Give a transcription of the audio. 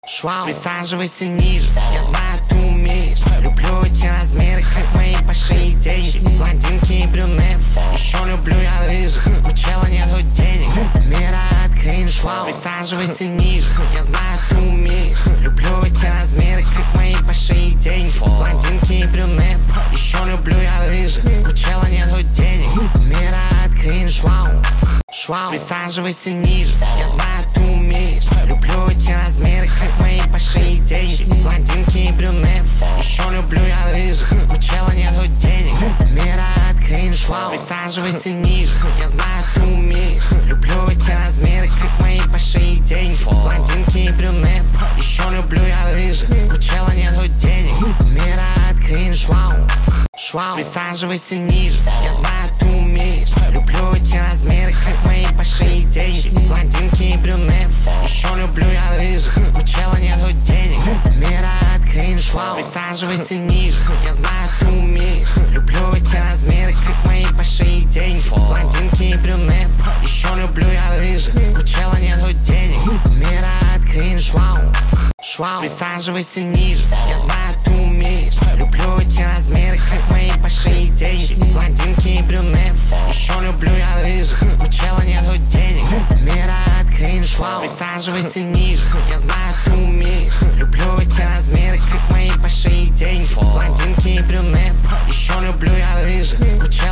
Швау, присаживайся ниже, я знаю, ты умеешь. Люблю эти размеры, как мои большие деньги. Блондинки и брюнет, еще люблю я рыжих. У чела нету денег, мира от кринж. Швау, присаживайся ниже, я знаю, ты умеешь. Люблю эти размеры, как мои большие деньги. Блондинки и брюнет, еще люблю я рыжих. У чела нету денег, мира от кринж. Швау, присаживайся ниже, я знаю, ты умеешь. Люблю эти размеры, как мои большие деньги. Блондинки и брюнет, еще люблю я рыжих. У чела нету денег, мира от кринж. Швау, присаживайся ниже, я знаю, ты умеешь. Люблю эти размеры, как мои большие деньги. Блондинки и брюнет, еще люблю я рыжих. У чела нету денег, мира от кринж. Швау, присаживайся ниже, я знаю, ты умеешь. Люблю эти размеры, как мои большие деньги. Блондинки и брюнет, еще люблю я рыжих. У чела нету денег, мира от кринж. Швау, присаживайся ниже, я знаю, ты умеешь. Люблю эти размеры, как мои большие деньги. Блондинки и брюнет, еще люблю я рыжих. У чела нету денег, мира от кринж. Швау, присаживайся ниже, я знаю, ты умеешь. Люблю эти размеры, как мои большие деньги. Блондинки и брюнет, еще люблю я рыжих. У чела нету денег, мира от кринж. Швау, присаживайся ниже, я знаю, ты умеешь. Люблю эти размеры, как мои большие деньги. Блондинки и брюнет, еще люблю я рыжих. У чела